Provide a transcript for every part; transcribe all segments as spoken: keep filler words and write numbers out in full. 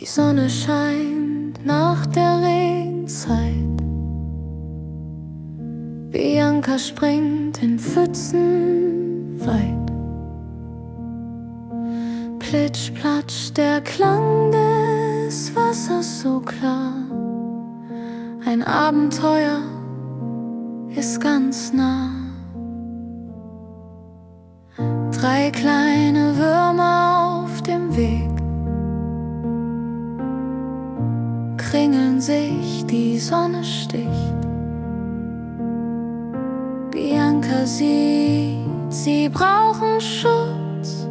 Sonne scheint nach der Regenzeit. Bianca springt in Pfützen weit. Plitsch, platsch, der Klang des Wassers so klar. Ein Abenteuer ist ganz nah. Drei kleine Würmer auf dem Weg kringeln sich, die Sonne sticht. Bianca sieht, sie brauchen Schutz.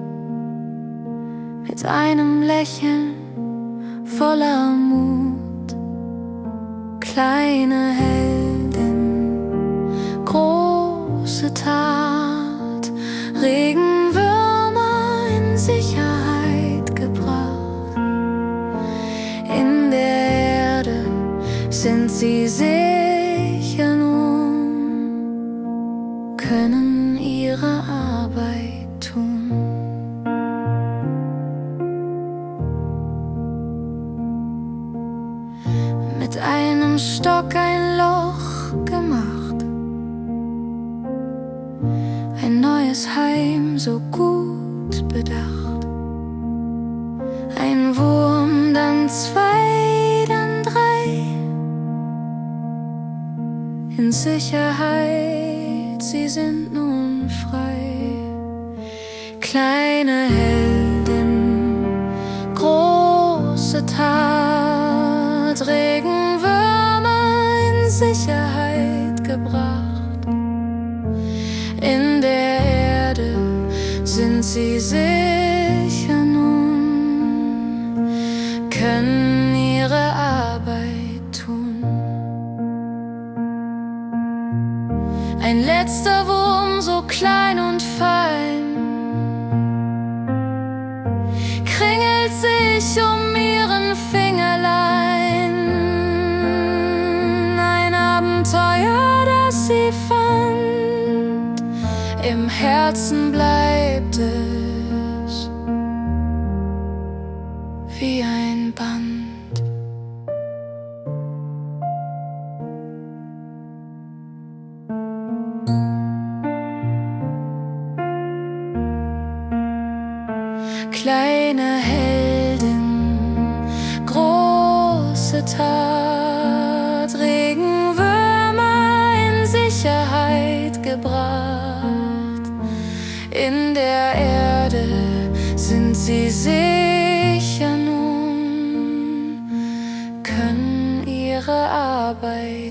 Mit einem Lächeln voller Mut. Kleine Heldin, große Tat, Regenwürmer in Sicherheit gebracht. In der Erde sind sie sicher nun, können ihre Arbeit tun. Mit einem Stock ein Loch gemacht, ein neues Heim so gut bedacht. Ein Wurm, dann zwei, dann drei. In Sicherheit, sie sind nun frei. Kleine Heldin, große Tat, Regenwürmer in Sicherheit gebracht. In der Erde sind sie sicher nun, können ihre Arbeit tun. Ein letzter Wurm, so klein und fein, kringelt sich um ihren Fingerlein. Ein Abenteuer, das sie fand, im Herzen bleibt es wie ein Band. Kleine Heldin, große Tat, Regenwürmer in Sicherheit gebracht. In der Erde sind sie sicher nun, können ihre Arbeit